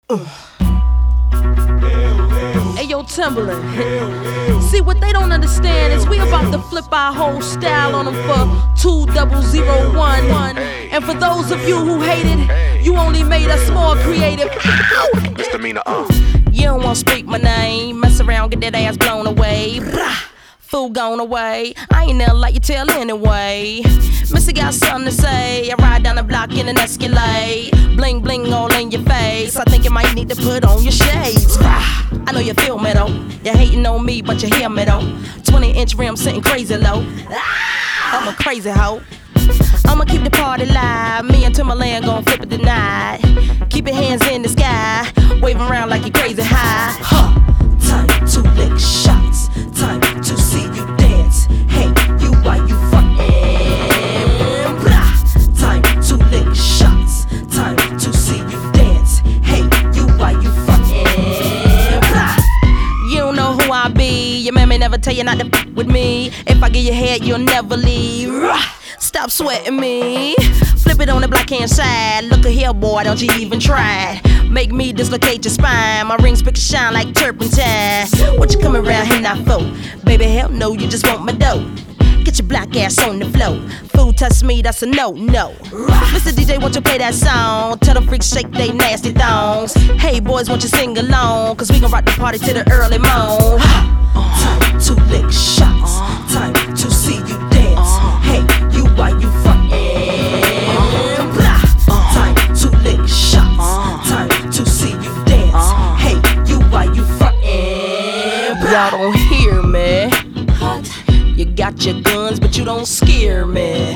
Ayo, Timberland. See, what they don't understand is we about to flip our whole style on them for 2001. And for those of you who hated, you only made us more creative. Misdemeanor, You don't wanna speak my name, mess around, get that ass blown away. Blah. Fool gone away, I ain't never like you tell anyway. Missy got something to say, I ride down the block in an Escalade. Bling bling all in your face, I think you might need to put on your shades. I know you feel me though, you're hating on me but you hear me though. 20-inch rim sitting crazy low, I'm a crazy hoe. I'ma keep the party live, me and Timberland gon' flip it tonight. Keep your hands in the sky, waving around like you crazy high. Time to lick shots, time to see you dance. Hey, you why you fucking blah. Time to lick shots, time to see you dance. Hey, you why you fucking blah. You don't know who I be, your man may never tell you not to f with me. If I get your head, you'll never leave. Stop sweating me. Flip it on the black hand side. Look at here, boy, don't you even try. Make me dislocate your spine. My rings pick shine like turpentine. What you coming around here now for? Baby, hell no, you just want my dough. Get your black ass on the floor. Fool touch me, that's a no-no. Mr. DJ, won't you play that song? Tell the freaks shake they nasty thongs. Hey boys, won't you sing along? Cause we gon' rock the party till the early morn. Time to lick shots, time to see you dance. Hey, you why you fucking blah. Time to lick shots, time to see you dance. Hey, you why you fucking blah. Y'all don't hear me. You got your guns, but you don't scare me.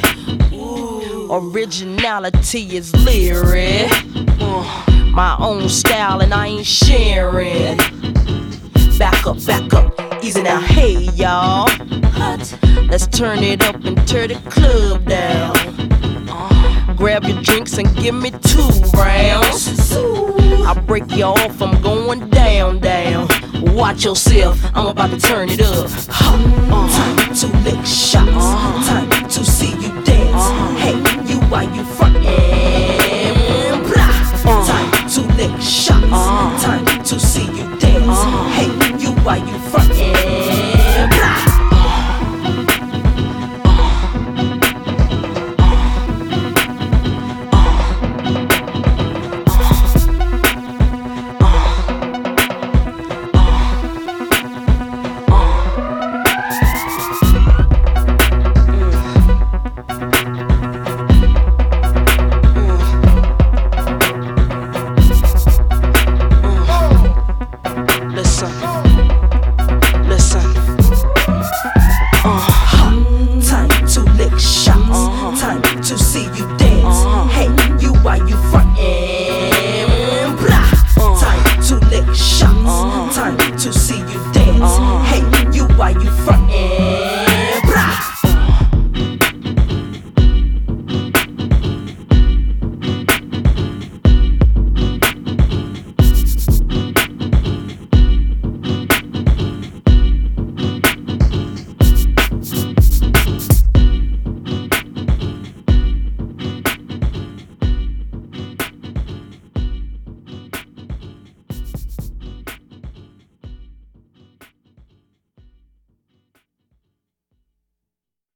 Originality is lyric. My own style and I ain't sharing. Back up, easy now, hey y'all. Let's turn it up and tear the club down. Grab your drinks and give me 2 rounds. I break you off, I'm going down. Watch yourself, I'm about to turn it up. Time to lick shots, time to see you dance. Hey, you why you fucking blah. Time to lick shots, time to see you dance. Hey, you why you fucking